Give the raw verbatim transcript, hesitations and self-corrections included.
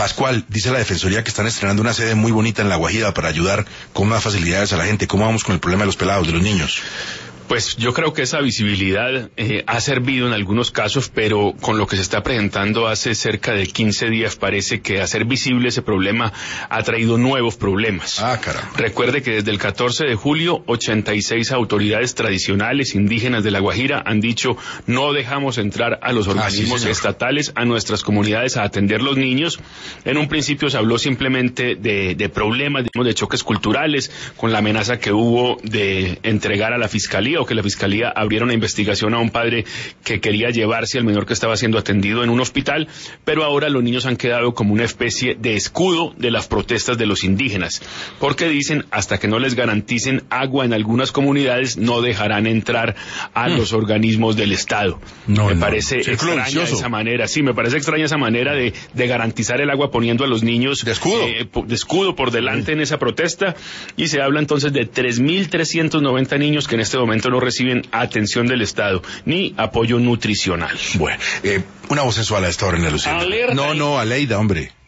Pascual, dice la Defensoría que están estrenando una sede muy bonita en La Guajira para ayudar con más facilidades a la gente. ¿Cómo vamos con el problema de los pelados, de los niños? Pues yo creo que esa visibilidad eh, ha servido en algunos casos, pero con lo que se está presentando hace cerca de quince días parece que hacer visible ese problema ha traído nuevos problemas. Ah, caramba. Recuerde que desde el catorce de julio, ochenta y seis autoridades tradicionales indígenas de La Guajira han dicho no dejamos entrar a los organismos ah, sí, estatales a nuestras comunidades a atender los niños. En un principio se habló simplemente de, de problemas, digamos, de choques culturales, con la amenaza que hubo de entregar a la fiscalía o que la fiscalía abriera una investigación a un padre que quería llevarse al menor que estaba siendo atendido en un hospital, pero ahora los niños han quedado como una especie de escudo de las protestas de los indígenas, porque dicen hasta que no les garanticen agua en algunas comunidades no dejarán entrar a mm. los organismos del Estado. No, me no. parece sí, extraña vicioso. esa manera, sí, me parece extraña esa manera de, de garantizar el agua poniendo a los niños de escudo, eh, de escudo por delante mm. en esa protesta, y se habla entonces de tres mil trescientos noventa niños que en este momento no reciben atención del Estado, ni apoyo nutricional. Bueno, eh, una voz sensual a esta hora en la Lucía. Alerta. No, no, Aleida, hombre.